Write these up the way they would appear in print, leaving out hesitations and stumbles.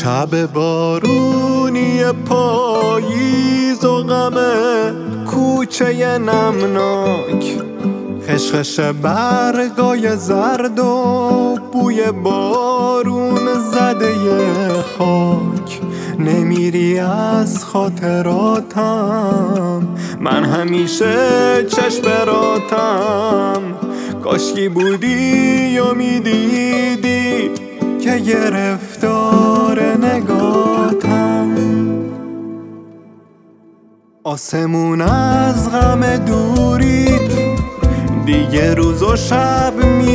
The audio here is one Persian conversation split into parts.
شب بارونی پاییز و غم کوچه نمناک، خشخش برگای زرد و بوی بارون زده خاک. نمیری از خاطراتم، من همیشه چشم براتم. کاشکی بودی و میدیدی که گرفتار نگاتم. آسمون از غم دورید دیگه روز و شب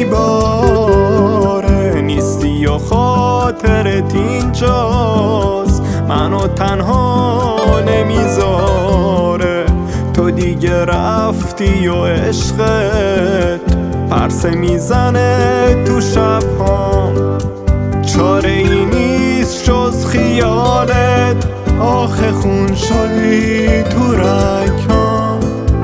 میباره، نیستی و خاطرت اینجاست منو تنها نمیذاره. تو دیگه رفتی و عشقت پرسه میزنه تو شبهام. چاره ای نیست جز خیالت، آخه خون شدی تو رگام.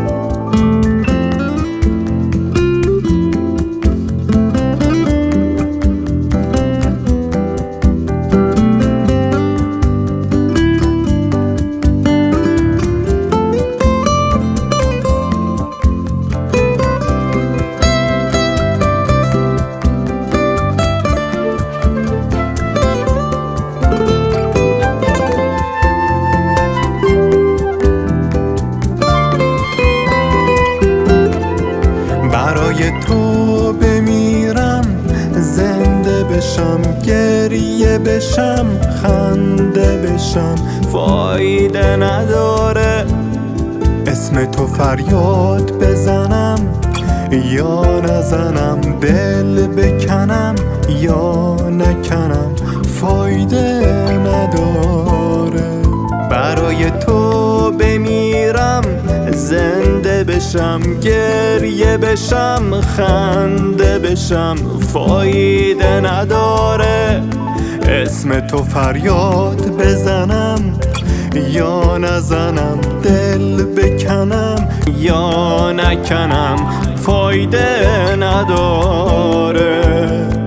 برای تو بمیرم، زنده بشم، گریه بشم، خنده بشم، فایده نداره. اسم تو فریاد بزنم یا نزنم، دل بکنم یا نکنم، فایده نداره. برای تو بمیرم، زنده بشم، گریه بشم، خنده بشم، فایده نداره. اسم تو فریاد بزنم یا نزنم، دل بکنم یا نکنم، فایده نداره.